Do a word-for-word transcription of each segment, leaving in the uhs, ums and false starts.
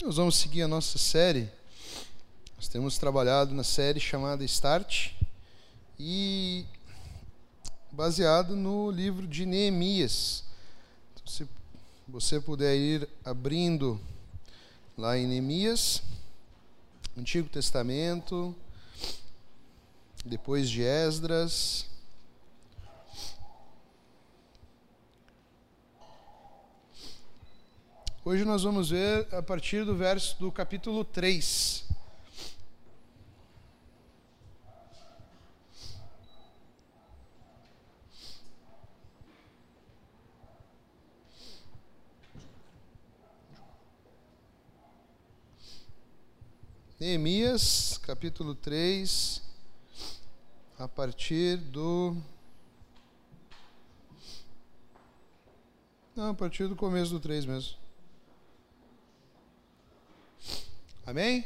Nós vamos seguir a nossa série. Nós temos trabalhado na série chamada Start e baseado no livro de Neemias. Então, se você puder ir abrindo lá em Neemias, Antigo Testamento, depois de Esdras. Hoje nós vamos ver a partir do verso do capítulo três. Neemias, capítulo três, a partir do... Não, a partir do começo do três mesmo. Amém?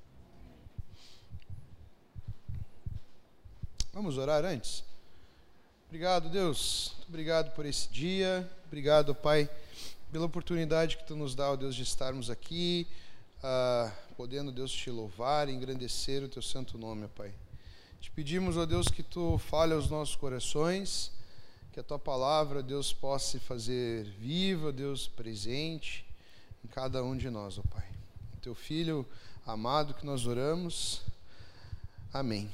Vamos orar antes? Obrigado, Deus. Muito obrigado por esse dia. Obrigado, Pai, pela oportunidade que Tu nos dá, ó Deus, de estarmos aqui, uh, podendo, Deus, Te louvar e engrandecer o Teu santo nome, ó Pai. Te pedimos, ó Deus, que Tu fale aos nossos corações, que a Tua palavra, Deus, possa se fazer viva, Deus, presente em cada um de nós, ó Pai. Teu Filho amado que nós oramos. Amém.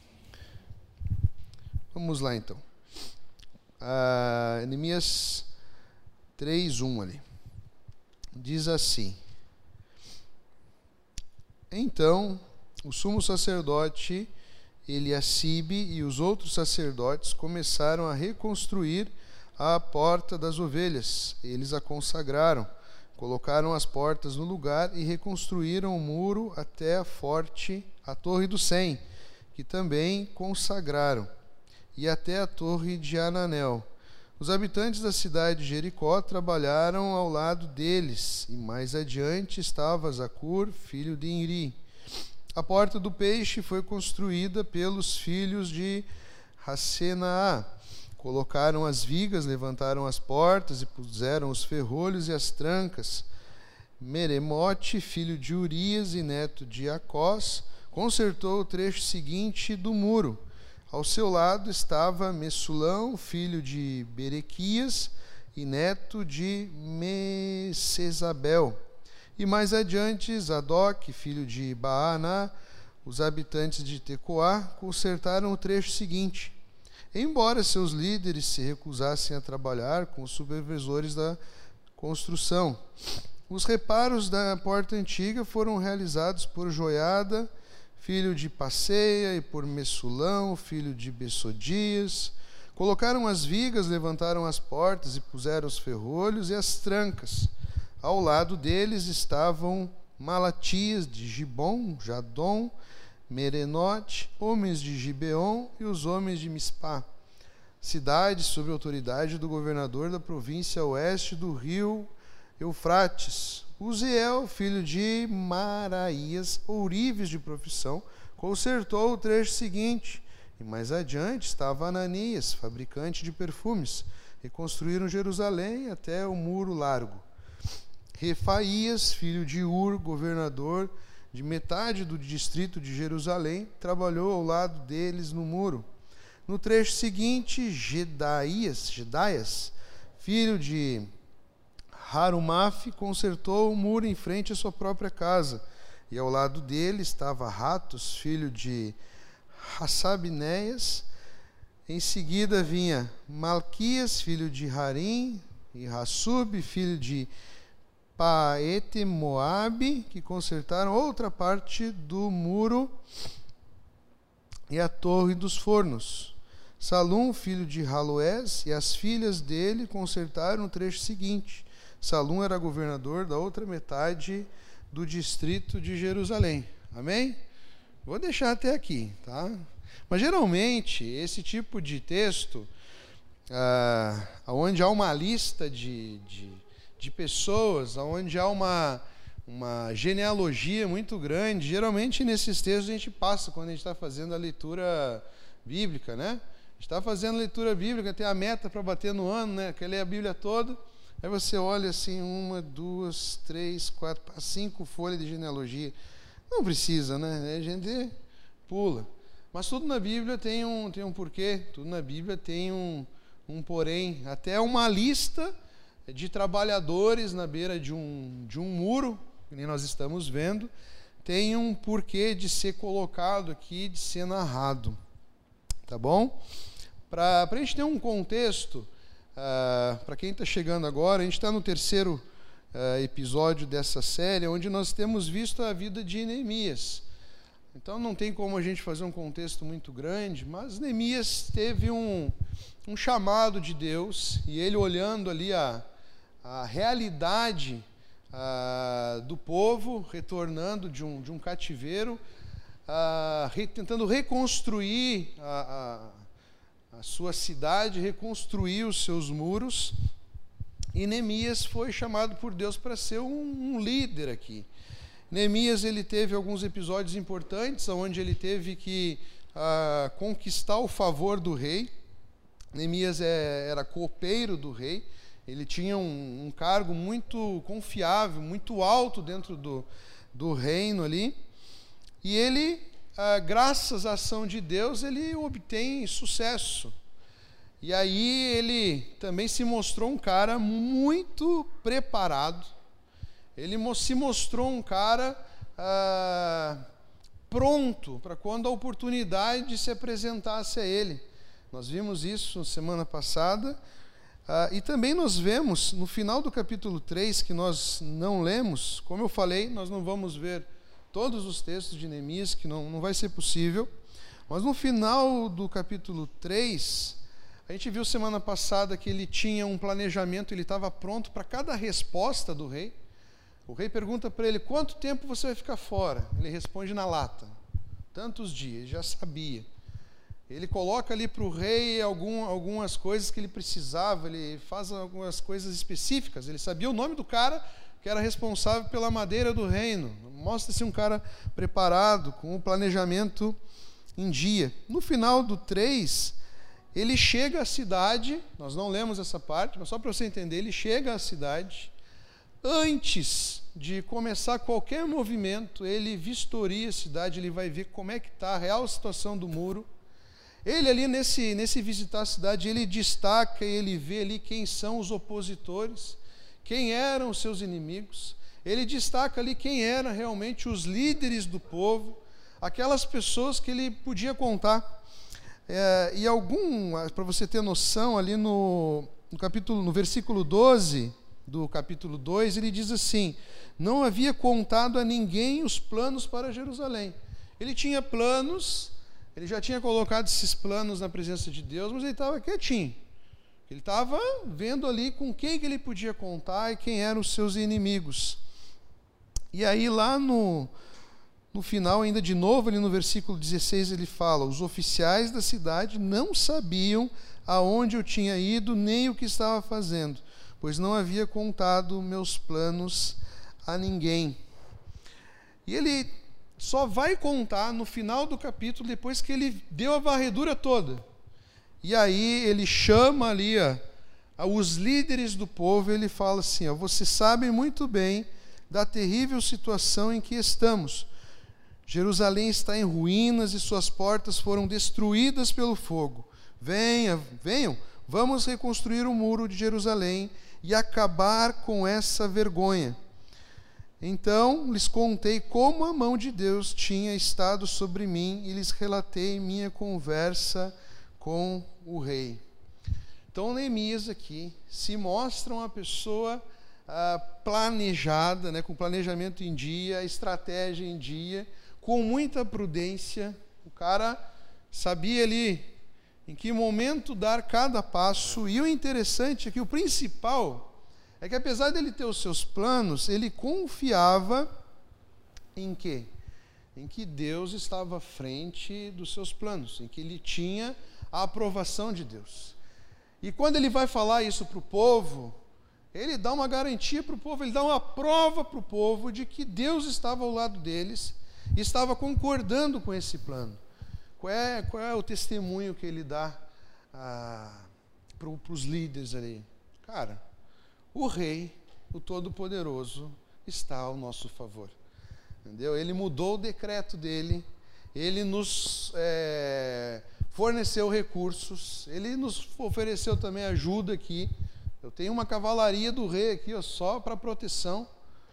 Vamos lá, então. Ah, Neemias três, um ali. Diz assim: Então, o sumo sacerdote Eliacibe e os outros sacerdotes começaram a reconstruir a porta das ovelhas. Eles a consagraram. Colocaram as portas no lugar e reconstruíram o muro até a forte, a Torre do Cem, que também consagraram, e até a Torre de Ananel. Os habitantes da cidade de Jericó trabalharam ao lado deles, e mais adiante estava Zacur, filho de Inri. A Porta do Peixe foi construída pelos filhos de Hassenaá. Colocaram as vigas, levantaram as portas e puseram os ferrolhos e as trancas. Meremote, filho de Urias e neto de Acós, consertou o trecho seguinte do muro. Ao seu lado estava Messulão, filho de Berequias e neto de Mesesabel. E mais adiante, Zadok, filho de Baaná. Os habitantes de Tecoá consertaram o trecho seguinte. Embora seus líderes se recusassem a trabalhar com os supervisores da construção, os reparos da porta antiga foram realizados por Joiada, filho de Passeia, e por Messulão, filho de Bessodias. Colocaram as vigas, levantaram as portas e puseram os ferrolhos e as trancas. Ao lado deles estavam Malatias de Gibom, Jadom, Merenote, homens de Gibeon e os homens de Mispá, cidade sob a autoridade do governador da província oeste do rio Eufrates. Uziel, filho de Maraías, ourives de profissão, consertou o trecho seguinte. E mais adiante estava Ananias, fabricante de perfumes. Reconstruíram Jerusalém até o muro largo. Refaías, filho de Ur, governador de metade do distrito de Jerusalém, trabalhou ao lado deles no muro. No trecho seguinte, Gedaías, Gedaias, filho de Harumaf, consertou o muro em frente à sua própria casa, e ao lado dele estava Ratos, filho de Hassabinéias. Em seguida vinha Malquias, filho de Harim, e Hassub, filho de Paete Moabe, que consertaram outra parte do muro e a torre dos fornos. Salum, filho de Haloés, e as filhas dele consertaram o trecho seguinte. Salum era governador da outra metade do distrito de Jerusalém. Amém? Vou deixar até aqui, tá? Mas geralmente esse tipo de texto, ah, onde há uma lista de, de de pessoas, onde há uma, uma genealogia muito grande, geralmente nesses textos a gente passa quando a gente está fazendo a leitura bíblica, né? A gente está fazendo a leitura bíblica, tem a meta para bater no ano, né? Quer ler a Bíblia toda, Aí você olha assim, uma, duas, três, quatro, cinco folhas de genealogia. Não precisa, né? A gente pula. Mas tudo na Bíblia tem um, tem um porquê, tudo na Bíblia tem um, um porém. Até uma lista de trabalhadores na beira de um, de um muro, que nem nós estamos vendo, tem um porquê de ser colocado aqui, de ser narrado. Tá bom? Para a gente ter um contexto, uh, para quem está chegando agora, a gente está no terceiro uh, episódio dessa série, onde nós temos visto a vida de Neemias. Então não tem como a gente fazer um contexto muito grande, mas Neemias teve um, um chamado de Deus, e ele olhando ali a, a realidade uh, do povo, retornando de um, de um cativeiro, uh, re, tentando reconstruir a, a, a sua cidade, reconstruir os seus muros, e Neemias foi chamado por Deus para ser um, um líder aqui. Neemias, ele teve alguns episódios importantes, onde ele teve que uh, conquistar o favor do rei. Neemias é, era copeiro do rei, ele tinha um, um cargo muito confiável, muito alto dentro do, do reino ali, e ele, uh, graças à ação de Deus, ele obtém sucesso. E aí ele também se mostrou um cara muito preparado. Ele se mostrou um cara ah, pronto para quando a oportunidade se apresentasse a ele. Nós vimos isso semana passada. Ah, e também nós vemos no final do capítulo três, que nós não lemos, como eu falei, nós não vamos ver todos os textos de Neemias, que não, não vai ser possível. Mas no final do capítulo três, a gente viu semana passada que ele tinha um planejamento, ele estava pronto para cada resposta do rei. O rei pergunta para ele, quanto tempo você vai ficar fora? Ele responde na lata, tantos dias, ele já sabia. Ele coloca ali para o rei algum, algumas coisas que ele precisava, ele faz algumas coisas específicas, ele sabia o nome do cara que era responsável pela madeira do reino. Mostra-se um cara preparado, com o planejamento em dia. No final do três, ele chega à cidade, nós não lemos essa parte, mas só para você entender, ele chega à cidade. Antes de começar qualquer movimento, ele vistoria a cidade, ele vai ver como é que está a real situação do muro. Ele ali, nesse, nesse visitar a cidade, ele destaca, ele vê ali quem são os opositores, quem eram os seus inimigos. Ele destaca ali quem eram realmente os líderes do povo, aquelas pessoas que ele podia contar. É, e algum, para você ter noção, ali no, no capítulo, no versículo doze, do capítulo dois, ele diz assim, não havia contado a ninguém os planos para Jerusalém. Ele tinha planos, ele já tinha colocado esses planos na presença de Deus, mas ele estava quietinho. Ele estava vendo ali com quem que ele podia contar e quem eram os seus inimigos. E aí lá no, no final, ainda de novo, ali no versículo dezesseis, ele fala, os oficiais da cidade não sabiam aonde eu tinha ido, nem o que estava fazendo, pois não havia contado meus planos a ninguém. E ele só vai contar no final do capítulo, depois que ele deu a varredura toda. E aí ele chama ali ó, os líderes do povo, e ele fala assim, ó, vocês sabem muito bem da terrível situação em que estamos. Jerusalém está em ruínas e suas portas foram destruídas pelo fogo. Venha, venham, vamos reconstruir o muro de Jerusalém e acabar com essa vergonha. Então lhes contei como a mão de Deus tinha estado sobre mim e lhes relatei minha conversa com o rei. Então Neemias aqui se mostra uma pessoa ah, planejada, né, com planejamento em dia, estratégia em dia, com muita prudência. O cara sabia ali em que momento dar cada passo. E o interessante é que o principal é que, apesar dele ter os seus planos, ele confiava em quê? Em que Deus estava à frente dos seus planos, em que ele tinha a aprovação de Deus. E quando ele vai falar isso para o povo, ele dá uma garantia para o povo, ele dá uma prova para o povo de que Deus estava ao lado deles e estava concordando com esse plano. Qual é, qual é o testemunho que ele dá ah, para os líderes ali? Cara, o Rei, o Todo-Poderoso, está ao nosso favor. Entendeu? Ele mudou o decreto dele, ele nos é, forneceu recursos, ele nos ofereceu também ajuda aqui. Eu tenho uma cavalaria do rei aqui, ó, só para proteção.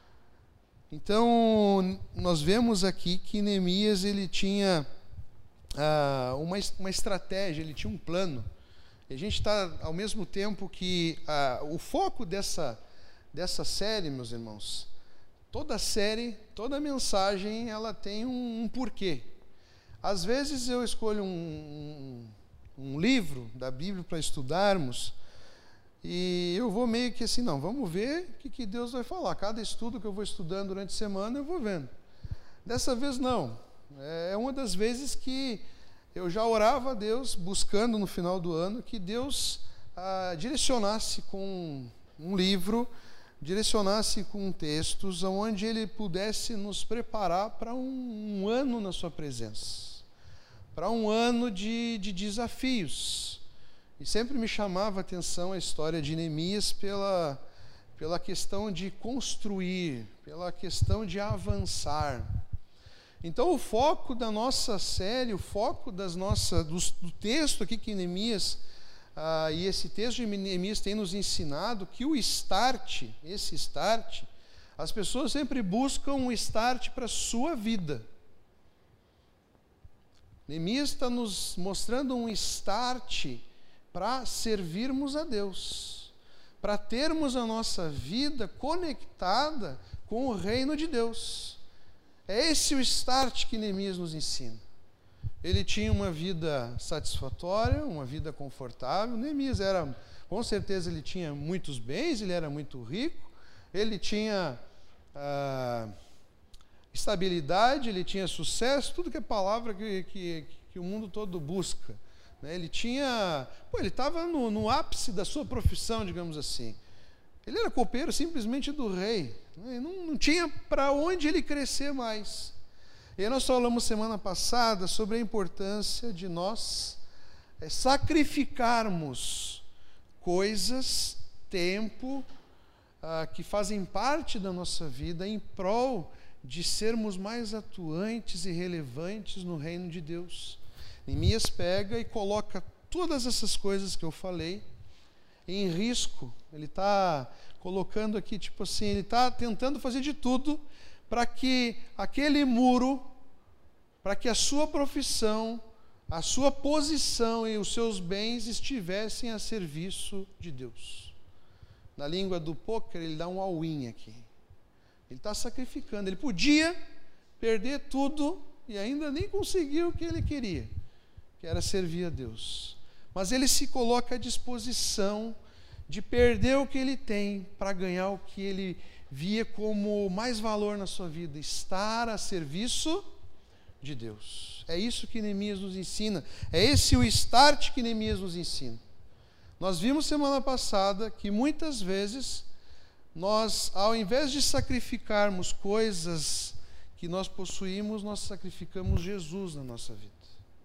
Então, nós vemos aqui que Neemias ele tinha ah, uma, uma estratégia, ele tinha um plano. E a gente está, ao mesmo tempo que ah, o foco dessa, dessa série, meus irmãos, toda série, toda mensagem, ela tem um, um porquê. Às vezes eu escolho um, um, um livro da Bíblia para estudarmos e eu vou meio que assim, não, vamos ver o que, que Deus vai falar. Cada estudo que eu vou estudando durante a semana, eu vou vendo. Dessa vez não. É uma das vezes que eu já orava a Deus, buscando no final do ano, que Deus ah, direcionasse com um livro, direcionasse com textos, onde Ele pudesse nos preparar para um, um ano na sua presença, para um ano de, de desafios. E sempre me chamava a atenção a história de Neemias pela, pela questão de construir, pela questão de avançar. Então o foco da nossa série, o foco das nossas, do, do texto aqui que Neemias, ah, e esse texto de Neemias tem nos ensinado que o start, esse start, as pessoas sempre buscam um start para a sua vida. Neemias está nos mostrando um start para servirmos a Deus, para termos a nossa vida conectada com o reino de Deus. É esse o start que Neemias nos ensina. Ele tinha uma vida satisfatória, uma vida confortável. Neemias era, com certeza ele tinha muitos bens, ele era muito rico, ele tinha ah, estabilidade, ele tinha sucesso, tudo que é palavra que, que, que o mundo todo busca. Ele tinha, pô, ele estava no, no ápice da sua profissão, digamos assim. Ele era copeiro simplesmente do rei. Né? Não, não tinha para onde ele crescer mais. E aí nós falamos semana passada sobre a importância de nós é, sacrificarmos coisas, tempo, ah, que fazem parte da nossa vida em prol de sermos mais atuantes e relevantes no reino de Deus. Neemias pega e coloca todas essas coisas que eu falei em risco. Ele está colocando aqui, tipo assim, ele está tentando fazer de tudo para que aquele muro, para que a sua profissão, a sua posição e os seus bens estivessem a serviço de Deus. Na língua do pôquer, ele dá um all-in aqui. Ele está sacrificando. Ele podia perder tudo e ainda nem conseguiu o que ele queria, que era servir a Deus. Mas ele se coloca à disposição de perder o que ele tem para ganhar o que ele via como mais valor na sua vida, estar a serviço de Deus. É isso que Neemias nos ensina, é esse o start que Neemias nos ensina. Nós vimos semana passada que muitas vezes nós, ao invés de sacrificarmos coisas que nós possuímos, nós sacrificamos Jesus na nossa vida.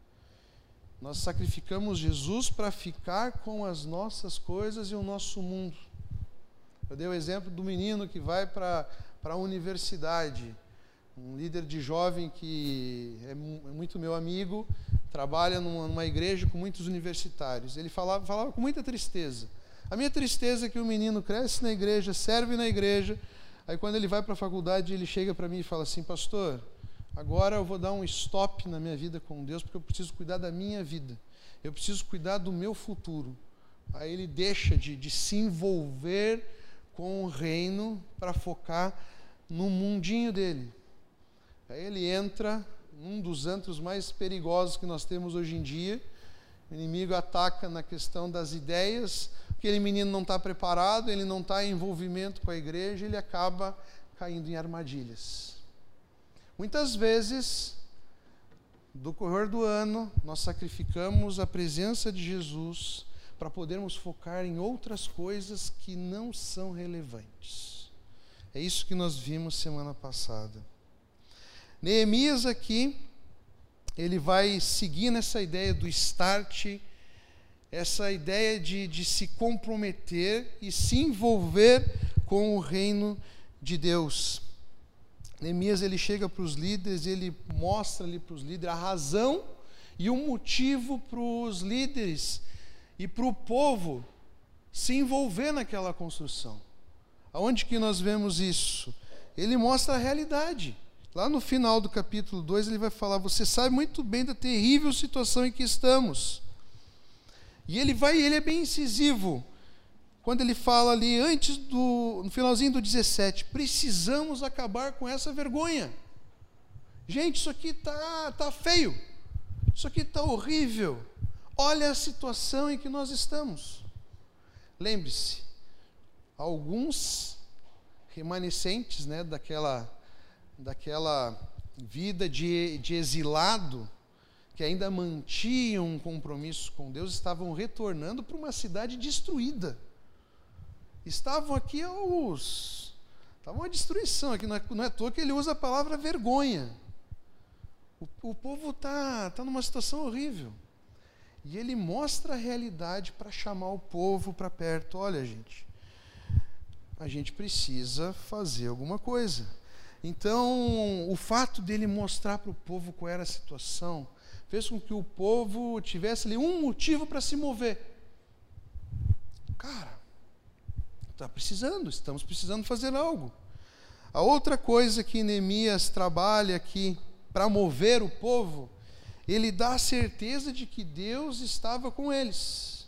Nós sacrificamos Jesus para ficar com as nossas coisas e o nosso mundo. Eu dei o exemplo do menino que vai para a universidade, um líder de jovem que é, é muito meu amigo, trabalha numa, numa igreja com muitos universitários. Ele falava, falava com muita tristeza. A minha tristeza é que o menino cresce na igreja, serve na igreja, aí quando ele vai para a faculdade, ele chega para mim e fala assim: pastor, agora eu vou dar um stop na minha vida com Deus, porque eu preciso cuidar da minha vida. Eu preciso cuidar do meu futuro. Aí ele deixa de, de se envolver com o reino para focar no mundinho dele. Aí ele entra num dos antros mais perigosos que nós temos hoje em dia. O inimigo ataca na questão das ideias. Aquele menino não está preparado, ele não está em envolvimento com a igreja, ele acaba caindo em armadilhas. Muitas vezes, do correr do ano, nós sacrificamos a presença de Jesus para podermos focar em outras coisas que não são relevantes. É isso que nós vimos semana passada. Neemias aqui, ele vai seguir nessa ideia do start essa ideia de, de se comprometer e se envolver com o reino de Deus. Neemias, ele chega para os líderes, ele mostra ali para os líderes a razão e o motivo para os líderes e para o povo se envolver naquela construção. Aonde que nós vemos isso? Ele mostra a realidade. Lá no final do capítulo dois, ele vai falar: você sabe muito bem da terrível situação em que estamos. E ele vai, ele é bem incisivo, quando ele fala ali, antes do, no finalzinho do dezessete, precisamos acabar com essa vergonha. Gente, isso aqui tá, tá feio, isso aqui tá horrível, olha a situação em que nós estamos. Lembre-se, alguns remanescentes, né, daquela, daquela vida de, de exilado, que ainda mantinham um compromisso com Deus, estavam retornando para uma cidade destruída. Estavam aqui aos... Estava uma destruição aqui, não é, não é à toa que ele usa a palavra vergonha. O, o povo está tá numa situação horrível. E ele mostra a realidade para chamar o povo para perto. Olha, gente, a gente precisa fazer alguma coisa. Então, o fato dele mostrar para o povo qual era a situação fez com que o povo tivesse ali um motivo para se mover. Cara, está precisando, estamos precisando fazer algo. A outra coisa que Neemias trabalha aqui para mover o povo, ele dá a certeza de que Deus estava com eles.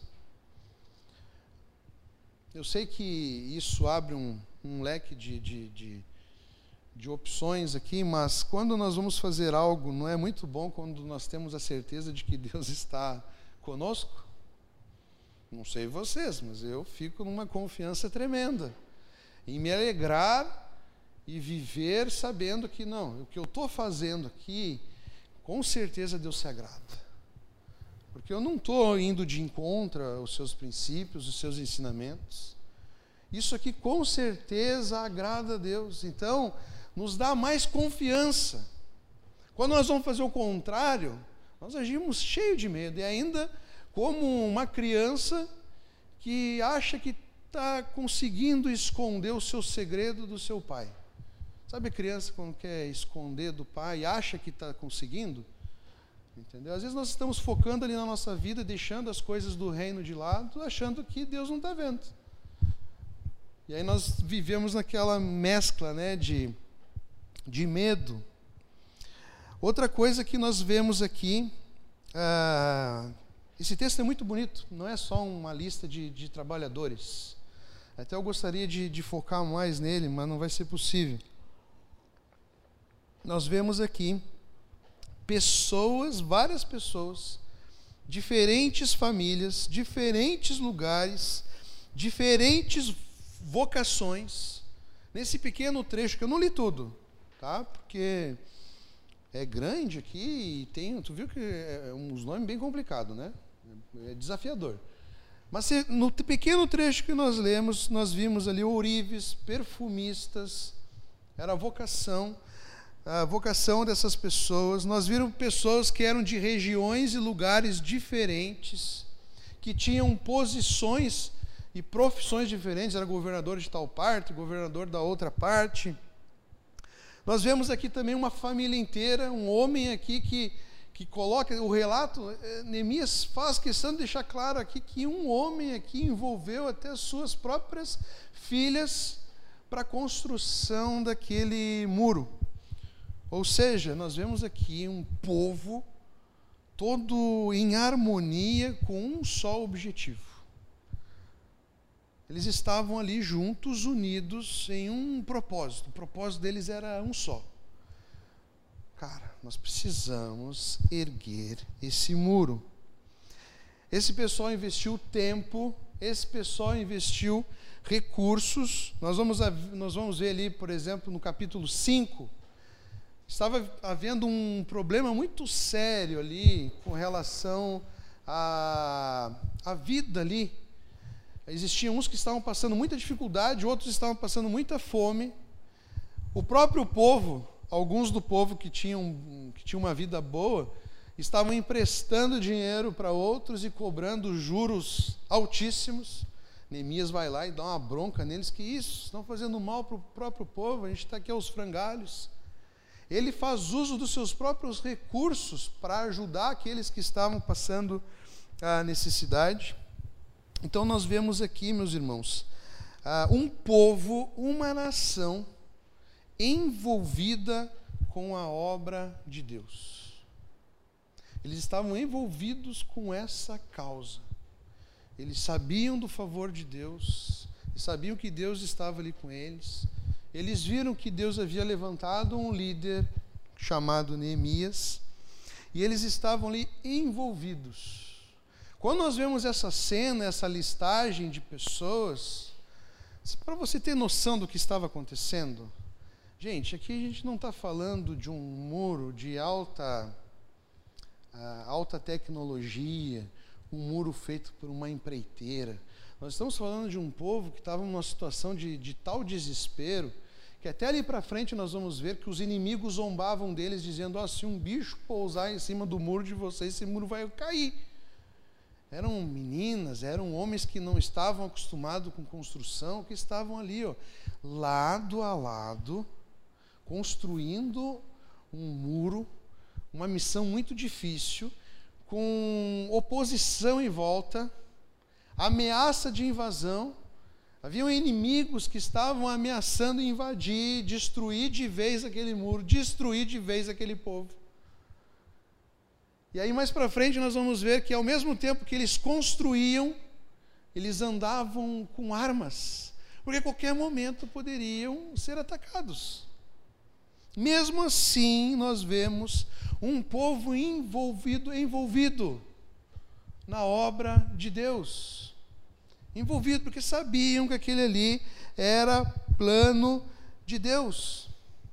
Eu sei que isso abre um, um leque de, de, de de opções aqui, mas quando nós vamos fazer algo, não é muito bom quando nós temos a certeza de que Deus está conosco? Não sei vocês, mas eu fico numa confiança tremenda em me alegrar e viver sabendo que não, o que eu estou fazendo aqui, com certeza Deus se agrada. Porque eu não estou indo de encontro aos seus princípios, aos seus ensinamentos. Isso aqui com certeza agrada a Deus. Então, nos dá mais confiança. Quando nós vamos fazer o contrário, nós agimos cheio de medo, e ainda como uma criança que acha que está conseguindo esconder o seu segredo do seu pai. Sabe a criança quando quer esconder do pai e acha que está conseguindo? Entendeu? Às vezes nós estamos focando ali na nossa vida, deixando as coisas do reino de lado, achando que Deus não está vendo. E aí nós vivemos naquela mescla, né, de de medo. Outra coisa que nós vemos aqui, ah, esse texto é muito bonito, não é só uma lista de, de trabalhadores. Até eu gostaria de, de focar mais nele, mas não vai ser possível. Nós vemos aqui pessoas, várias pessoas, diferentes famílias, diferentes lugares, diferentes vocações, nesse pequeno trecho, que eu não li tudo, tá? Porque é grande aqui e tem, tu viu que é uns nomes bem complicados, né? É desafiador. Mas se, no pequeno trecho que nós lemos, nós vimos ali ourives, perfumistas, era a vocação, a vocação dessas pessoas. Nós vimos pessoas que eram de regiões e lugares diferentes, que tinham posições e profissões diferentes, era governador de tal parte, governador da outra parte. Nós vemos aqui também uma família inteira, um homem aqui que, que coloca, o relato, Neemias faz questão de deixar claro aqui que um homem aqui envolveu até as suas próprias filhas para a construção daquele muro. Ou seja, nós vemos aqui um povo todo em harmonia com um só objetivo. Eles estavam ali juntos, unidos em um propósito. O propósito deles era um só. Cara, nós precisamos erguer esse muro. Esse pessoal investiu tempo, esse pessoal investiu recursos. Nós vamos, nós vamos ver ali, por exemplo, no capítulo cinco, estava havendo um problema muito sério ali com relação à, à vida ali. Existiam uns que estavam passando muita dificuldade, outros estavam passando muita fome. O próprio povo, alguns do povo que tinham, que tinham uma vida boa, estavam emprestando dinheiro para outros e cobrando juros altíssimos. Neemias vai lá e dá uma bronca neles, que isso, estão fazendo mal para o próprio povo, a gente está aqui aos frangalhos. Ele faz uso dos seus próprios recursos para ajudar aqueles que estavam passando a necessidade. Então nós vemos aqui, meus irmãos, um povo, uma nação envolvida com a obra de Deus. Eles estavam envolvidos com essa causa. Eles sabiam do favor de Deus, sabiam que Deus estava ali com eles. Eles viram que Deus havia levantado um líder chamado Neemias, e eles estavam ali envolvidos. Quando nós vemos essa cena, essa listagem de pessoas, para você ter noção do que estava acontecendo, gente, aqui a gente não está falando de um muro de alta, uh, alta tecnologia, um muro feito por uma empreiteira. Nós estamos falando de um povo que estava numa situação de, de tal desespero, que até ali para frente nós vamos ver que os inimigos zombavam deles, dizendo, oh, se um bicho pousar em cima do muro de vocês, esse muro vai cair. Eram meninas, eram homens que não estavam acostumados com construção, que estavam ali, ó, lado a lado, construindo um muro, uma missão muito difícil, com oposição em volta, ameaça de invasão. Haviam inimigos que estavam ameaçando invadir, destruir de vez aquele muro, destruir de vez aquele povo. E aí mais para frente nós vamos ver que ao mesmo tempo que eles construíam, eles andavam com armas, porque a qualquer momento poderiam ser atacados. Mesmo assim, nós vemos um povo envolvido, envolvido na obra de Deus. Envolvido, porque sabiam que aquele ali era plano de Deus.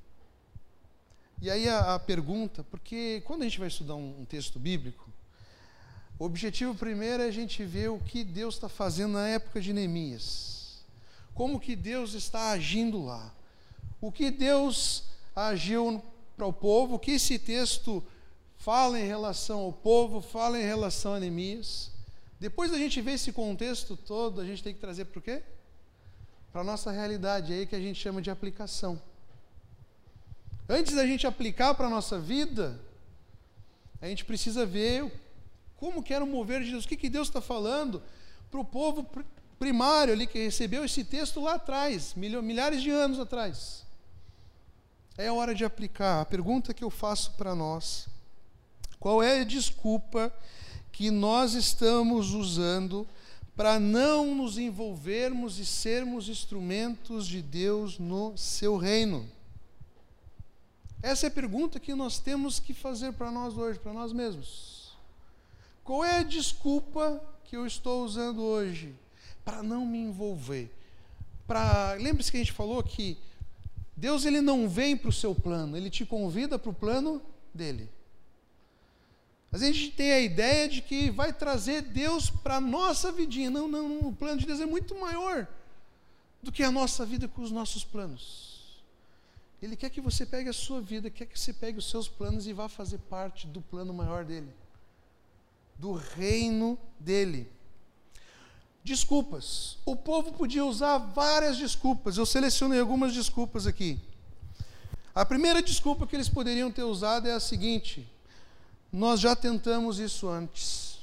E aí a, a pergunta, porque quando a gente vai estudar um, um texto bíblico, o objetivo primeiro é a gente ver o que Deus está fazendo na época de Neemias. Como que Deus está agindo lá. O que Deus agiu para o povo, o que esse texto fala em relação ao povo, fala em relação a Neemias. Depois da gente ver esse contexto todo, a gente tem que trazer para o quê? Para a nossa realidade, é aí que a gente chama de aplicação. Antes da gente aplicar para a nossa vida, a gente precisa ver como que era o mover de Deus, o que, que Deus está falando para o povo primário ali, que recebeu esse texto lá atrás, milhares de anos atrás. É a hora de aplicar. A pergunta que eu faço para nós, qual é a desculpa que nós estamos usando para não nos envolvermos e sermos instrumentos de Deus no seu reino? Essa é a pergunta que nós temos que fazer para nós hoje, para nós mesmos. Qual é a desculpa que eu estou usando hoje para não me envolver? Para... Lembre-se que a gente falou que Deus ele não vem para o seu plano, Ele te convida para o plano dEle. Mas a gente tem a ideia de que vai trazer Deus para a nossa vidinha. Não, não, não, o plano de Deus é muito maior do que a nossa vida com os nossos planos. Ele quer que você pegue a sua vida, quer que você pegue os seus planos e vá fazer parte do plano maior dEle, do reino dEle. Desculpas. O povo podia usar várias desculpas. Eu selecionei algumas desculpas aqui. A primeira desculpa que eles poderiam ter usado é a seguinte: nós já tentamos isso antes.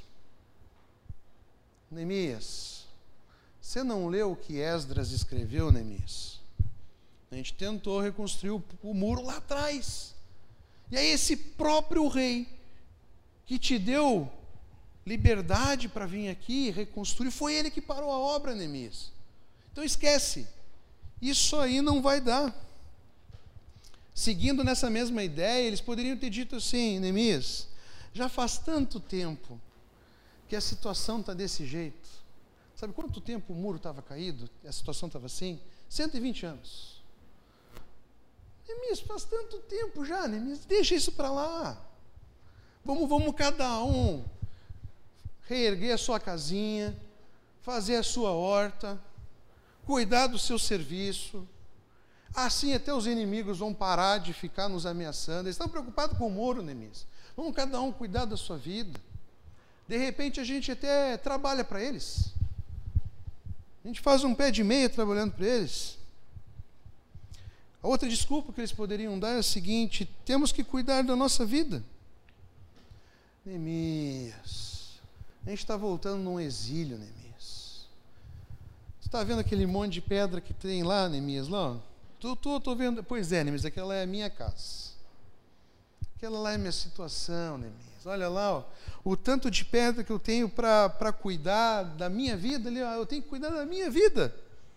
Neemias, você não leu o que Esdras escreveu, Neemias? A gente tentou reconstruir o, o muro lá atrás. E aí esse próprio rei que te deu liberdade para vir aqui e reconstruir, foi ele que parou a obra, Neemias. Então esquece. Isso aí não vai dar. Seguindo nessa mesma ideia, eles poderiam ter dito assim: Neemias, já faz tanto tempo que a situação está desse jeito. Sabe quanto tempo o muro estava caído? A situação estava assim? cento e vinte anos. Neemias, faz tanto tempo já, Neemias, deixa isso para lá. Vamos, vamos cada um reerguer a sua casinha, fazer a sua horta, cuidar do seu serviço. Assim até os inimigos vão parar de ficar nos ameaçando. Eles estão preocupados com o muro, Neemias. Vamos cada um cuidar da sua vida. De repente a gente até trabalha para eles. A gente faz um pé de meia trabalhando para eles. A outra desculpa que eles poderiam dar é a seguinte: temos que cuidar da nossa vida. Neemias, a gente está voltando num exílio, Neemias. Você está vendo aquele monte de pedra que tem lá, Neemias? Lá, Tô, tô, tô vendo. Pois é, Neemias, aquela é a minha casa. Aquela lá é a minha situação, Neemias. Olha lá, ó, o tanto de pedra que eu tenho para cuidar da minha vida, ali, ó, eu tenho que cuidar da minha vida.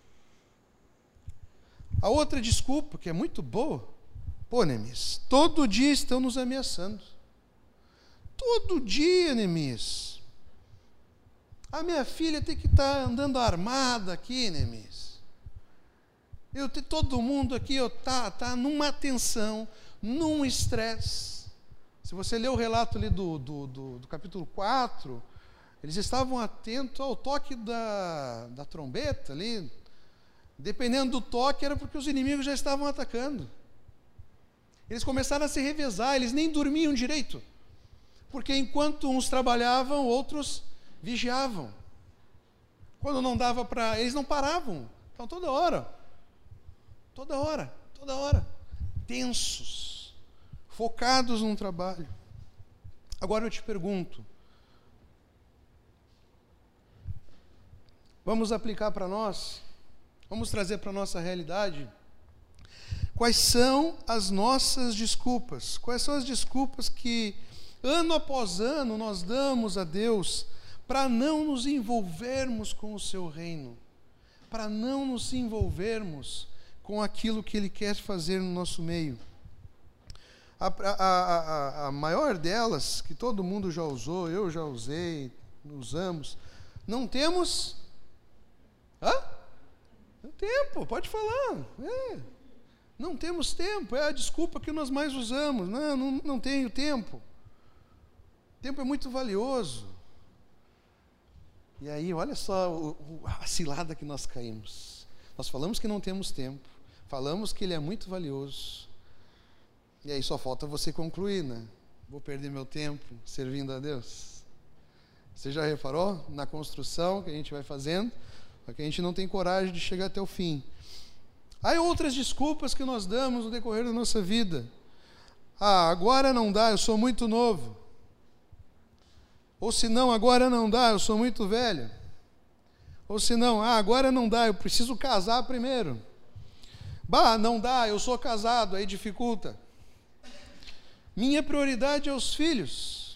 A outra desculpa, que é muito boa, pô, Neemias, todo dia estão nos ameaçando. Todo dia, Neemias. A minha filha tem que estar andando armada aqui, Neemias. Eu, todo mundo aqui está tá numa tensão, num estresse. Se você ler o relato ali do, do, do, do capítulo quatro, eles estavam atentos ao toque da, da trombeta ali. Dependendo do toque, era porque os inimigos já estavam atacando. Eles começaram a se revezar, eles nem dormiam direito. Porque enquanto uns trabalhavam, outros vigiavam. Quando não dava para... Eles não paravam. Então, toda hora... Toda hora, toda hora, tensos, focados num trabalho. Agora eu te pergunto, vamos aplicar para nós, vamos trazer para a nossa realidade, quais são as nossas desculpas? Quais são as desculpas que, ano após ano, nós damos a Deus para não nos envolvermos com o seu reino, para não nos envolvermos com aquilo que Ele quer fazer no nosso meio? A, a, a, a maior delas, que todo mundo já usou, eu já usei, usamos, não temos... Hã? Tempo, pode falar. É. Não temos tempo, é a desculpa que nós mais usamos. Não, não, não tenho tempo. Tempo é muito valioso. E aí, olha só o, o, a cilada que nós caímos. Nós falamos que não temos tempo, falamos que ele é muito valioso, e aí só falta você concluir, né? Vou perder meu tempo servindo a Deus. Você já reparou na construção que a gente vai fazendo, só que a gente não tem coragem de chegar até o fim. Há outras desculpas que nós damos no decorrer da nossa vida. Ah, agora não dá, eu sou muito novo. Ou se não, agora não dá, eu sou muito velho. Ou se não, ah, agora não dá, eu preciso casar primeiro. Bah, não dá, eu sou casado, aí dificulta. Minha prioridade é os filhos.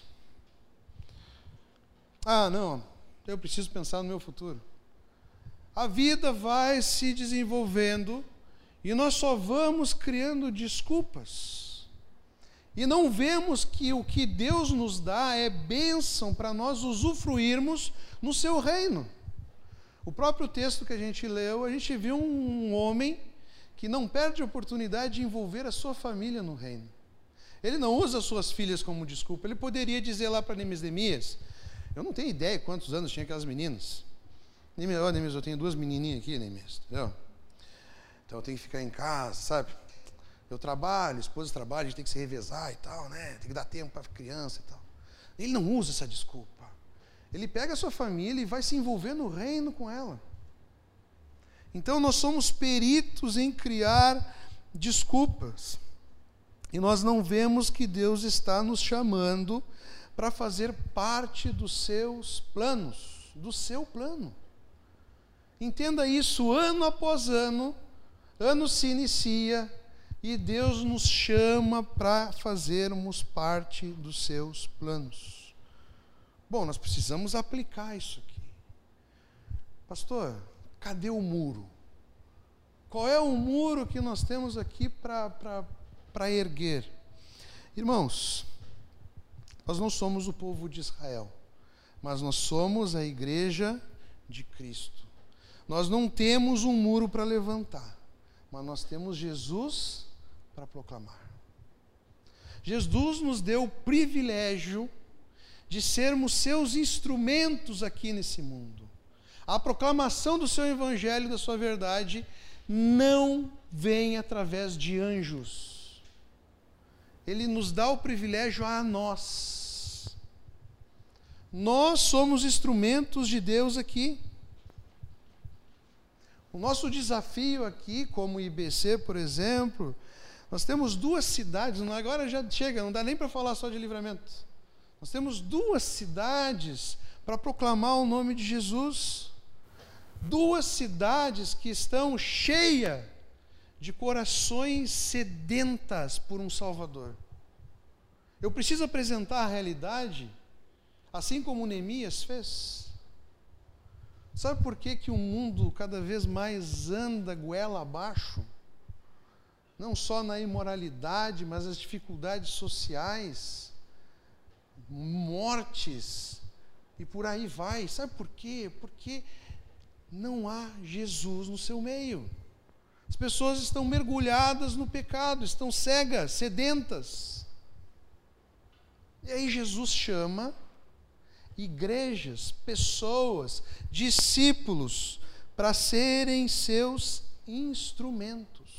Ah, não, eu preciso pensar no meu futuro. A vida vai se desenvolvendo e nós só vamos criando desculpas. E não vemos que o que Deus nos dá é bênção para nós usufruirmos no seu reino. O próprio texto que a gente leu, a gente viu um homem que não perde a oportunidade de envolver a sua família no reino. Ele não usa as suas filhas como desculpa. Ele poderia dizer lá para Neemias, eu não tenho ideia quantos anos tinha aquelas meninas. Neemias, oh, Neemias, eu tenho duas menininhas aqui, Neemias, entendeu? Então eu tenho que ficar em casa, sabe? Eu trabalho, a esposa trabalha, a gente tem que se revezar e tal, né? Tem que dar tempo para a criança e tal. Ele não usa essa desculpa. Ele pega a sua família e vai se envolver no reino com ela. Então nós somos peritos em criar desculpas. E nós não vemos que Deus está nos chamando para fazer parte dos seus planos, do seu plano. Entenda isso, ano após ano, ano se inicia e Deus nos chama para fazermos parte dos seus planos. Bom, nós precisamos aplicar isso aqui. Pastor, cadê o muro? Qual é o muro que nós temos aqui para erguer? Irmãos, nós não somos o povo de Israel, mas nós somos a igreja de Cristo. Nós não temos um muro para levantar, mas nós temos Jesus para proclamar. Jesus nos deu o privilégio de sermos seus instrumentos aqui nesse mundo. A proclamação do seu evangelho, da sua verdade, não vem através de anjos. Ele nos dá o privilégio a nós. Nós somos instrumentos de Deus aqui. O nosso desafio aqui, como I B C, por exemplo, nós temos duas cidades, agora já chega, não dá nem para falar só de Livramento. Nós temos duas cidades para proclamar o nome de Jesus. Duas cidades que estão cheias de corações sedentas por um Salvador. Eu preciso apresentar a realidade, assim como Neemias fez. Sabe por que, que o mundo cada vez mais anda goela abaixo? Não só na imoralidade, mas as dificuldades sociais, mortes, e por aí vai. Sabe por quê? Porque não há Jesus no seu meio. As pessoas estão mergulhadas no pecado, estão cegas, sedentas. E aí Jesus chama igrejas, pessoas, discípulos, para serem seus instrumentos.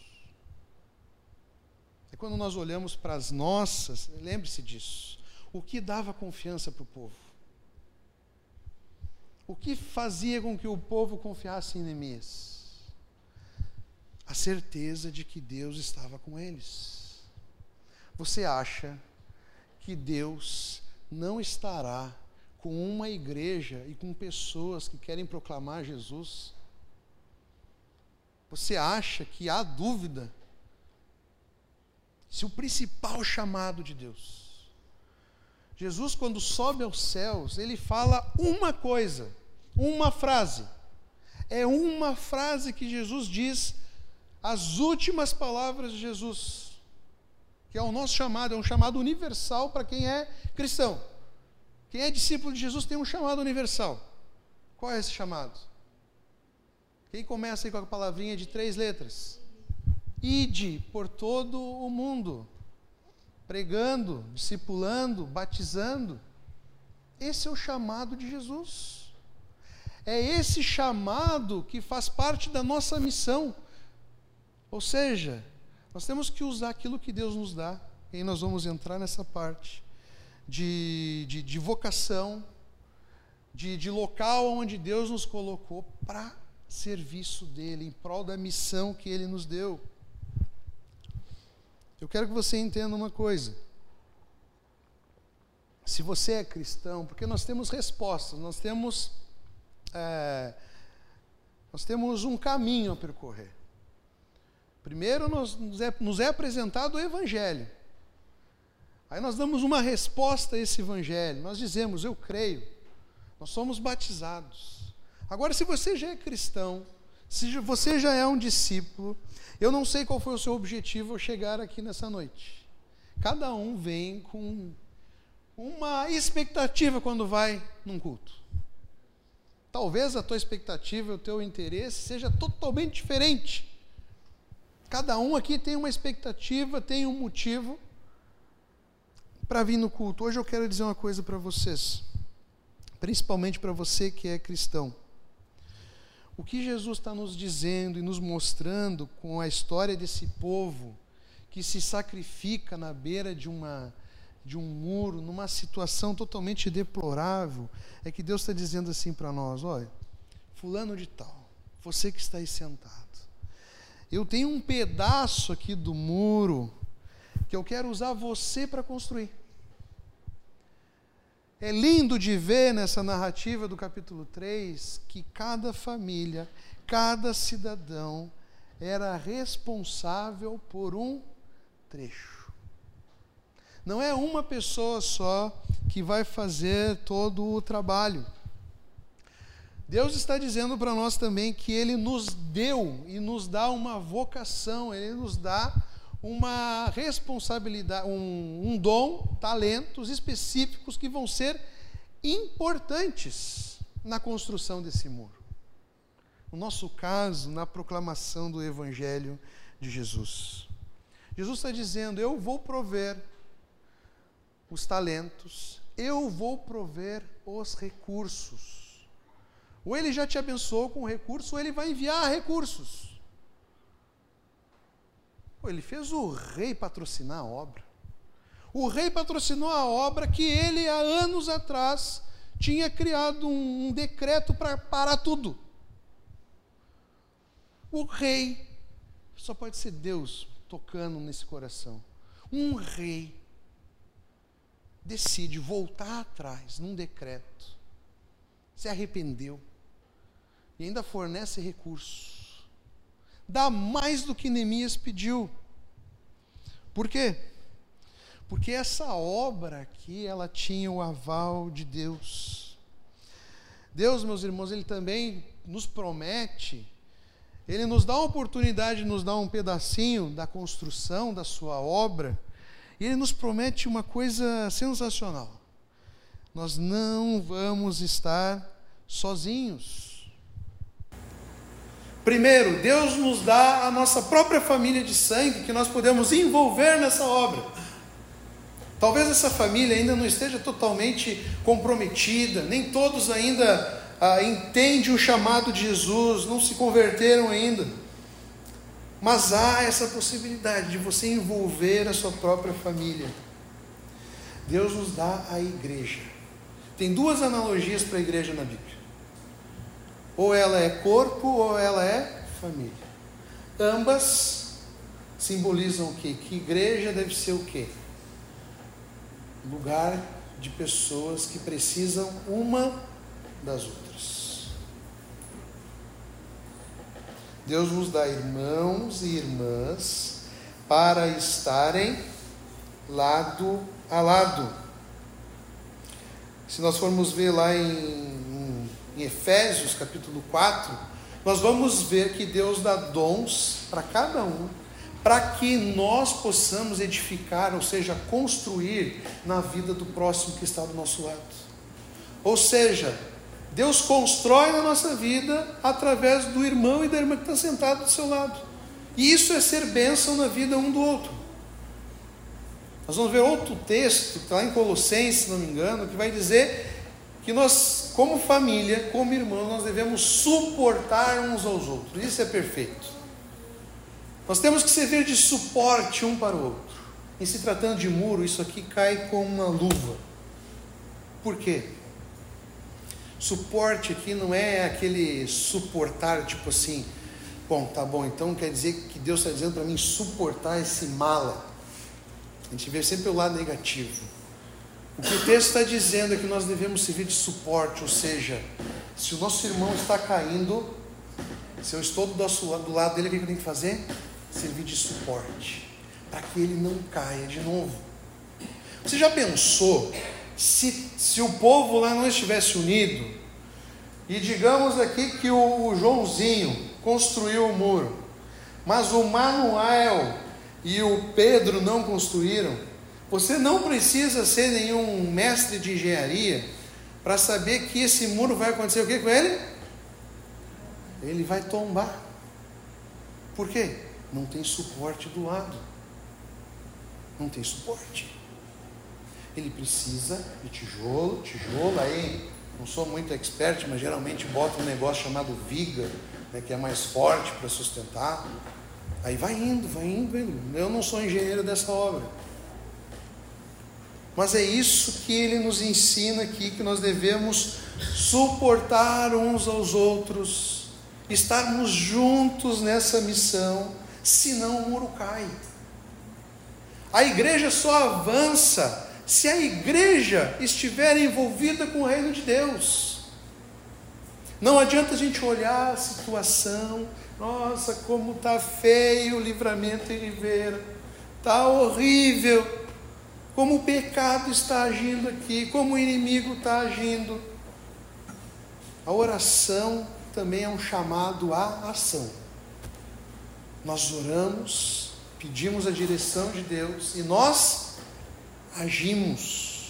E quando nós olhamos para as nossas, lembre-se disso, o que dava confiança para o povo? O que fazia com que o povo confiasse em Neemias? A certeza de que Deus estava com eles. Você acha que Deus não estará com uma igreja e com pessoas que querem proclamar Jesus? Você acha que há dúvida se o principal chamado de Deus, Jesus, quando sobe aos céus, ele fala uma coisa, uma frase. É uma frase que Jesus diz, as últimas palavras de Jesus, que é o nosso chamado, é um chamado universal para quem é cristão. Quem é discípulo de Jesus tem um chamado universal. Qual é esse chamado? Quem começa aí com a palavrinha de três letras? Ide por todo o mundo, pregando, discipulando, batizando. Esse é o chamado de Jesus. É esse chamado que faz parte da nossa missão. Ou seja, nós temos que usar aquilo que Deus nos dá. E aí nós vamos entrar nessa parte de, de, de vocação, de, de local onde Deus nos colocou para serviço dEle, em prol da missão que Ele nos deu. Eu quero que você entenda uma coisa. Se você é cristão, porque nós temos respostas, nós temos, é, nós temos um caminho a percorrer. Primeiro nós, nos, é, nos é apresentado o Evangelho. Aí nós damos uma resposta a esse Evangelho. Nós dizemos, eu creio. Nós somos batizados. Agora, se você já é cristão, se você já é um discípulo, eu não sei qual foi o seu objetivo ao chegar aqui nessa noite. Cada um vem com uma expectativa quando vai num culto. Talvez a tua expectativa, o teu interesse seja totalmente diferente. Cada um aqui tem uma expectativa, tem um motivo para vir no culto. Hoje eu quero dizer uma coisa para vocês, principalmente para você que é cristão. O que Jesus está nos dizendo e nos mostrando com a história desse povo que se sacrifica na beira de, uma, de um muro, numa situação totalmente deplorável, é que Deus está dizendo assim para nós, olha, fulano de tal, você que está aí sentado, eu tenho um pedaço aqui do muro que eu quero usar você para construir. É lindo de ver nessa narrativa do capítulo três que cada família, cada cidadão era responsável por um trecho. Não é uma pessoa só que vai fazer todo o trabalho. Deus está dizendo para nós também que Ele nos deu e nos dá uma vocação, Ele nos dá uma responsabilidade, um, um dom, talentos específicos que vão ser importantes na construção desse muro. No nosso caso, na proclamação do Evangelho de Jesus. Jesus está dizendo, eu vou prover os talentos, eu vou prover os recursos. Ou Ele já te abençoou com recursos, ou Ele vai enviar recursos. Pô, ele fez o rei patrocinar a obra. O rei patrocinou a obra que ele, há anos atrás, tinha criado um, um decreto para parar tudo. O rei, só pode ser Deus tocando nesse coração. Um rei decide voltar atrás num decreto, se arrependeu e ainda fornece recursos. Dá mais do que Neemias pediu. Por quê? Porque essa obra aqui, ela tinha o aval de Deus. Deus, meus irmãos, Ele também nos promete, Ele nos dá a oportunidade de nos dar um pedacinho da construção da sua obra, e Ele nos promete uma coisa sensacional. Nós não vamos estar sozinhos. Primeiro, Deus nos dá a nossa própria família de sangue, que nós podemos envolver nessa obra. Talvez essa família ainda não esteja totalmente comprometida, nem todos ainda ah, entendem o chamado de Jesus, não se converteram ainda. Mas há essa possibilidade de você envolver a sua própria família. Deus nos dá a igreja. Tem duas analogias para a igreja na Bíblia. Ou ela é corpo, ou ela é família. Ambas simbolizam o quê? Que igreja deve ser o quê? Lugar de pessoas que precisam uma das outras. Deus nos dá irmãos e irmãs para estarem lado a lado. Se nós formos ver lá em, em Efésios capítulo quatro, nós vamos ver que Deus dá dons para cada um, para que nós possamos edificar, ou seja, construir na vida do próximo que está do nosso lado. Ou seja, Deus constrói na nossa vida através do irmão e da irmã que está sentado do seu lado. E isso é ser bênção na vida um do outro. Nós vamos ver outro texto, que está lá em Colossenses, se não me engano, que vai dizer que nós, como família, como irmãos, nós devemos suportar uns aos outros. Isso é perfeito. Nós temos que servir de suporte um para o outro. Em se tratando de muro, isso aqui cai como uma luva. Por quê? Suporte aqui não é aquele suportar, tipo assim, bom, tá bom, então quer dizer que Deus está dizendo para mim suportar esse mala. A gente vê sempre o lado negativo. O que o texto está dizendo é que nós devemos servir de suporte, ou seja, se o nosso irmão está caindo, se eu estou do, nosso, do lado dele, o que eu tenho que fazer? Servir de suporte, para que ele não caia de novo. Você já pensou, se, se o povo lá não estivesse unido, e digamos aqui que o, o Joãozinho construiu o muro, mas o Manuel e o Pedro não construíram, você não precisa ser nenhum mestre de engenharia para saber que esse muro vai acontecer o que com ele? Ele vai tombar. Por quê? Não tem suporte do lado. Não tem suporte. Ele precisa de tijolo, tijolo aí, não sou muito expert, mas geralmente bota um negócio chamado viga, né, que é mais forte para sustentar. Aí vai indo, vai indo, vai indo. Eu não sou engenheiro dessa obra. Mas é isso que ele nos ensina aqui, que nós devemos suportar uns aos outros, estarmos juntos nessa missão, senão o muro cai. A igreja só avança se a igreja estiver envolvida com o reino de Deus. Não adianta a gente olhar a situação, nossa, como está feio o Livramento em Ribeira, está horrível, como o pecado está agindo aqui, como o inimigo está agindo. A oração também é um chamado à ação. Nós oramos, pedimos a direção de Deus e nós agimos.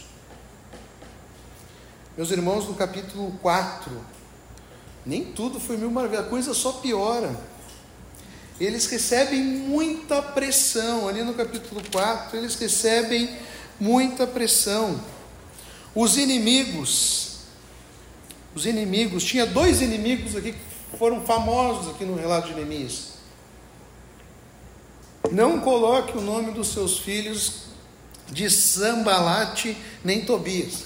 Meus irmãos, no capítulo quatro, nem tudo foi mil maravilhas, a coisa só piora. Eles recebem muita pressão, ali no capítulo quatro, eles recebem muita pressão. Os inimigos, os inimigos, tinha dois inimigos aqui que foram famosos aqui no relato de Neemias. não coloque o nome dos seus filhos de Sambalate nem Tobias.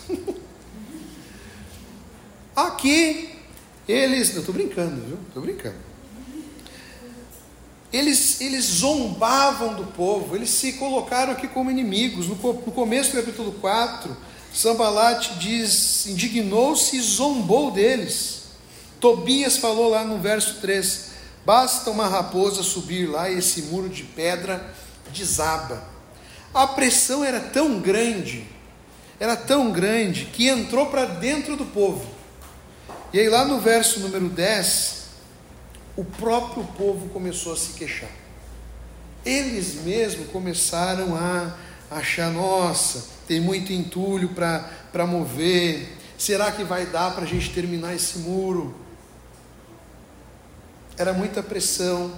Aqui, eles... Eu estou brincando, viu? Estou brincando. Eles, eles zombavam do povo, eles se colocaram aqui como inimigos. No, no começo do capítulo quatro, Sambalate diz, indignou-se e zombou deles. Tobias falou lá no verso três, basta uma raposa subir lá e esse muro de pedra desaba. A pressão era tão grande, era tão grande, que entrou para dentro do povo. E aí lá no verso número dez, o próprio povo começou a se queixar. Eles mesmos começaram a achar, nossa, tem muito entulho para mover, será que vai dar para a gente terminar esse muro? Era muita pressão.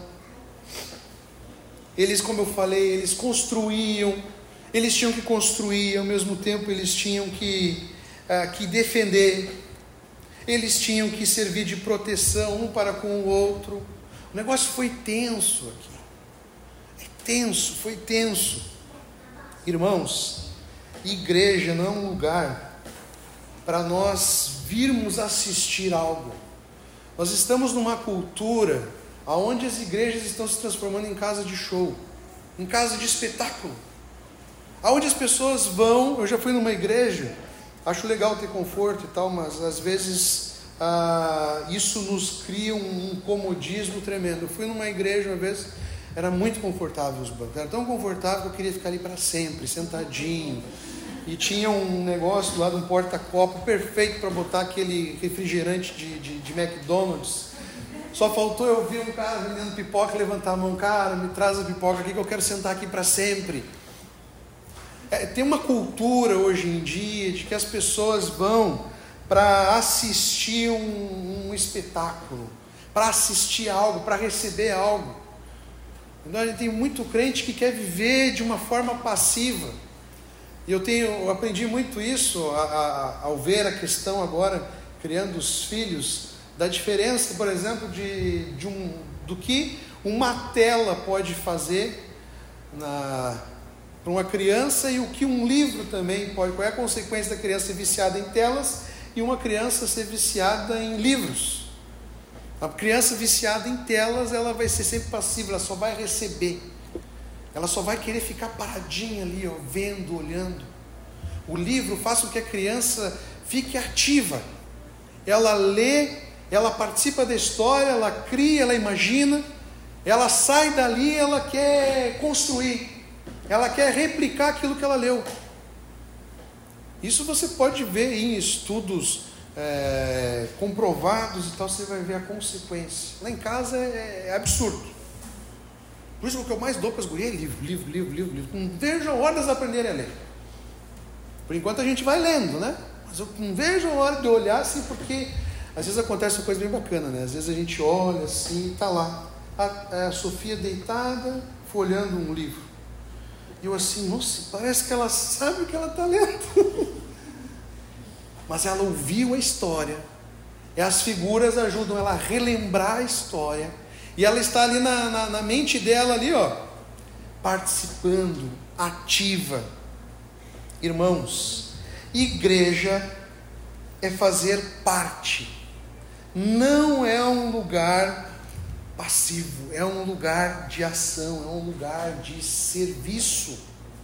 Eles, como eu falei, eles construíam, eles tinham que construir, ao mesmo tempo eles tinham que, uh, que defender, eles tinham que servir de proteção um para com o outro. O negócio foi tenso aqui, é tenso, foi tenso. Irmãos, igreja não é um lugar para nós virmos assistir algo. Nós estamos numa cultura onde as igrejas estão se transformando em casa de show, em casa de espetáculo, aonde as pessoas vão. Eu já fui numa igreja, acho legal ter conforto e tal, mas às vezes ah, isso nos cria um, um comodismo tremendo. Eu fui numa igreja uma vez, era muito confortável os bancos, era tão confortável que eu queria ficar ali para sempre, sentadinho, e tinha um negócio lá de um porta-copo perfeito para botar aquele refrigerante de, de, de McDonald's. Só faltou eu ver um cara vendendo pipoca e levantar a mão, cara, me traz a pipoca aqui que eu quero sentar aqui para sempre. É, tem uma cultura hoje em dia de que as pessoas vão para assistir um, um espetáculo, para assistir algo, para receber algo. Então a gente tem muito crente que quer viver de uma forma passiva. E eu, tenho, eu aprendi muito isso a, a, ao ver a questão agora, criando os filhos, da diferença, por exemplo, de, de um, do que uma tela pode fazer para uma criança e o que um livro também pode. Qual é a consequência da criança ser viciada em telas e uma criança ser viciada em livros? A criança viciada em telas, ela vai ser sempre passiva, ela só vai receber. Ela só vai querer ficar paradinha ali, ó, vendo, olhando. O livro faz com que a criança fique ativa. Ela lê, ela participa da história, ela cria, ela imagina. Ela sai dali, ela quer construir. Ela quer replicar aquilo que ela leu. Isso você pode ver em estudos é, comprovados e tal, você vai ver a consequência. Lá em casa é, é absurdo. Por isso que o que eu mais dou para as gurias é livro, livro, livro, livro, livro. Não vejo a hora de aprenderem a ler. Por enquanto a gente vai lendo, né? Mas eu não vejo a hora de olhar assim, porque às vezes acontece uma coisa bem bacana, né? Às vezes a gente olha assim e está lá. A, a Sofia deitada, folhando um livro. E eu assim, nossa, parece que ela sabe o que ela está lendo. Mas ela ouviu a história. E as figuras ajudam ela a relembrar a história. E ela está ali na, na, na mente dela, ali, ó, participando, ativa. Irmãos, igreja é fazer parte, não é um lugar passivo, é um lugar de ação, é um lugar de serviço.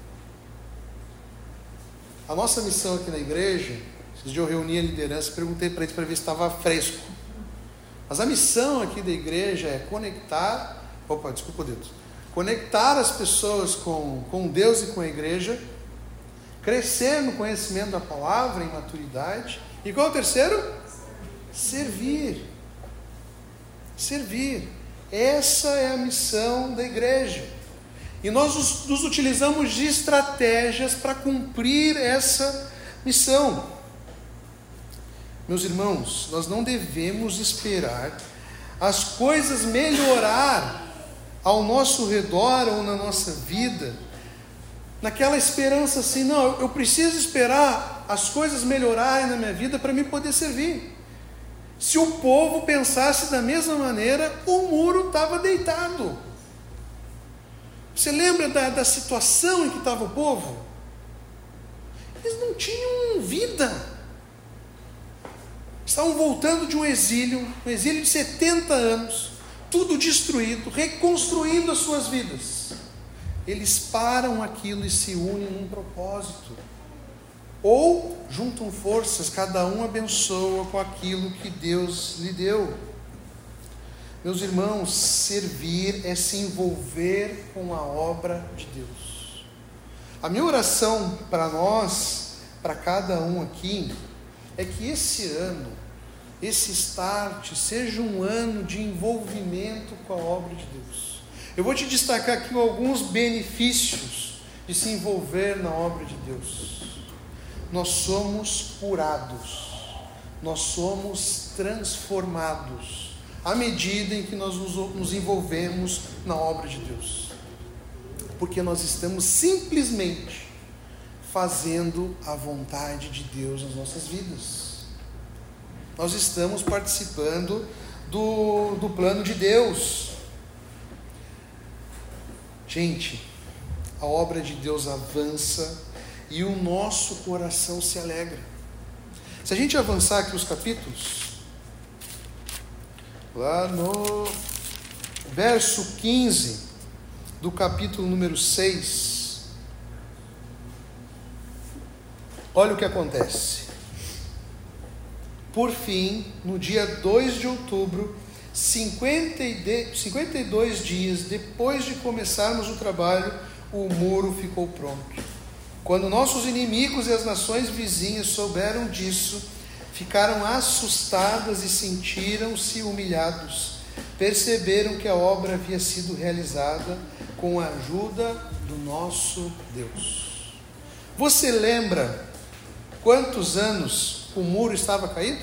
A nossa missão aqui na igreja, esses dias eu reuni a liderança, perguntei para eles para ver se estava fresco. Mas a missão aqui da igreja é conectar, opa, desculpa o dedo, conectar as pessoas com, com Deus e com a igreja, crescer no conhecimento da palavra, em maturidade, e qual é o terceiro? Servir. Servir. Essa é a missão da igreja. E nós nos, nos utilizamos de estratégias para cumprir essa missão. Meus irmãos, nós não devemos esperar as coisas melhorar ao nosso redor ou na nossa vida, naquela esperança assim, não, eu preciso esperar as coisas melhorarem na minha vida para me poder servir. Se o povo pensasse da mesma maneira, o muro estava deitado. Você lembra da, da situação em que estava o povo? Eles não tinham vida. Estavam voltando de um exílio, um exílio de setenta anos, tudo destruído, reconstruindo as suas vidas. Eles param aquilo e se unem num propósito. Ou juntam forças, cada um abençoa com aquilo que Deus lhe deu. Meus irmãos, servir é se envolver com a obra de Deus. A minha oração para nós, para cada um aqui, é que esse ano, esse start, seja um ano de envolvimento com a obra de Deus. Eu vou te destacar aqui alguns benefícios de se envolver na obra de Deus. Nós somos curados, nós somos transformados, à medida em que nós nos envolvemos na obra de Deus. Porque nós estamos simplesmente fazendo a vontade de Deus nas nossas vidas. Nós estamos participando do, do plano de Deus. Gente, a obra de Deus avança e o nosso coração se alegra. Se a gente avançar aqui os capítulos, lá no verso quinze do capítulo número seis, olha o que acontece. Por fim, no dia dois de outubro, cinquenta e dois dias depois de começarmos o trabalho, o muro ficou pronto. Quando nossos inimigos e as nações vizinhas souberam disso, ficaram assustadas e sentiram-se humilhados. Perceberam que a obra havia sido realizada com a ajuda do nosso Deus. Você lembra quantos anos o muro estava caído?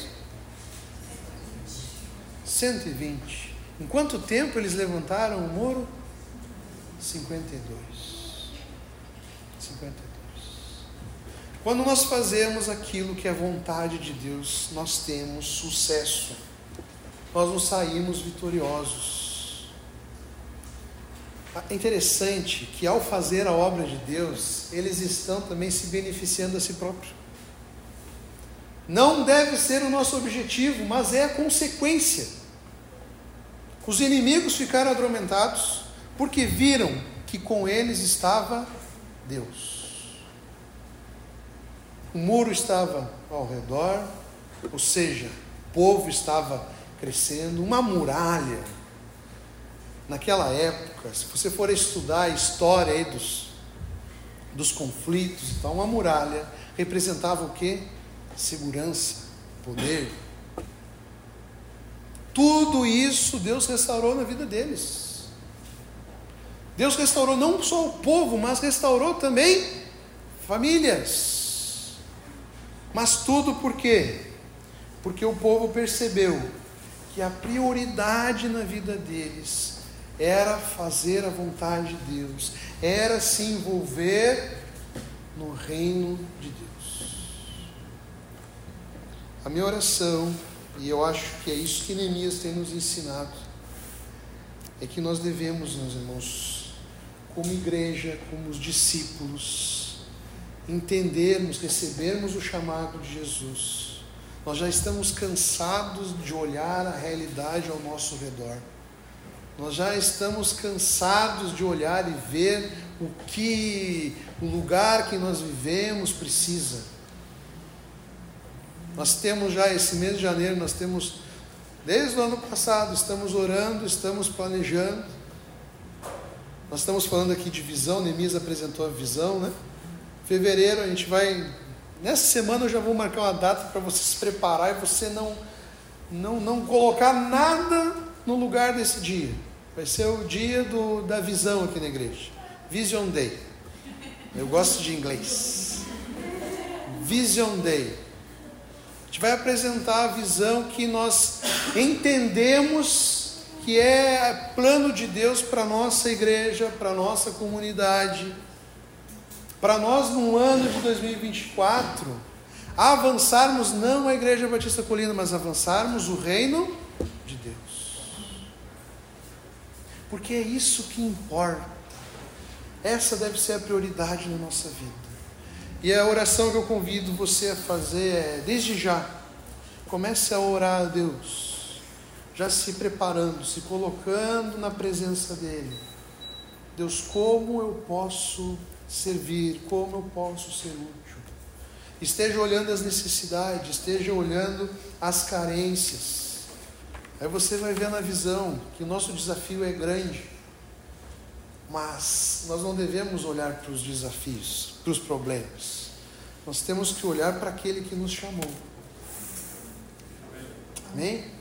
cento e vinte. Em quanto tempo eles levantaram o muro? cinquenta e dois. cinquenta e dois. Quando nós fazemos aquilo que é vontade de Deus, nós temos sucesso. Nós nos saímos vitoriosos. É interessante que ao fazer a obra de Deus, eles estão também se beneficiando a si próprios. Não deve ser o nosso objetivo, mas é a consequência. Os inimigos ficaram adormentados porque viram que com eles estava Deus. O muro estava ao redor, ou seja, o povo estava crescendo, uma muralha. Naquela época, se você for estudar a história aí dos, dos conflitos, então uma muralha representava o quê? Segurança, poder. Tudo isso Deus restaurou na vida deles. Deus restaurou não só o povo, mas restaurou também famílias. Mas tudo por quê? Porque o povo percebeu que a prioridade na vida deles era fazer a vontade de Deus, era se envolver no reino de Deus. A minha oração, e eu acho que é isso que Neemias tem nos ensinado, é que nós devemos, meus irmãos, como igreja, como os discípulos, entendermos, recebermos o chamado de Jesus. Nós já estamos cansados de olhar a realidade ao nosso redor. Nós já estamos cansados de olhar e ver o que o lugar que nós vivemos precisa. Nós temos já esse mês de janeiro, nós temos, desde o ano passado, estamos orando, estamos planejando. Nós estamos falando aqui de visão, Neemias apresentou a visão, né? Fevereiro a gente vai, nessa semana eu já vou marcar uma data para você se preparar e você não, não, não colocar nada no lugar desse dia. Vai ser o dia do, da visão aqui na igreja, Vision Day. Eu gosto de inglês. Vision Day. A gente vai apresentar a visão que nós entendemos que é plano de Deus para a nossa igreja, para a nossa comunidade. Para nós, no ano de dois mil e vinte e quatro, avançarmos não a Igreja Batista Colina, mas avançarmos o reino de Deus. Porque é isso que importa. Essa deve ser a prioridade na nossa vida. E a oração que eu convido você a fazer é, desde já, comece a orar a Deus, já se preparando, se colocando na presença dEle. Deus, como eu posso servir, como eu posso ser útil? Esteja olhando as necessidades, esteja olhando as carências. Aí você vai ver na visão que o nosso desafio é grande, mas nós não devemos olhar para os desafios, para os problemas. Nós temos que olhar para aquele que nos chamou. Amém?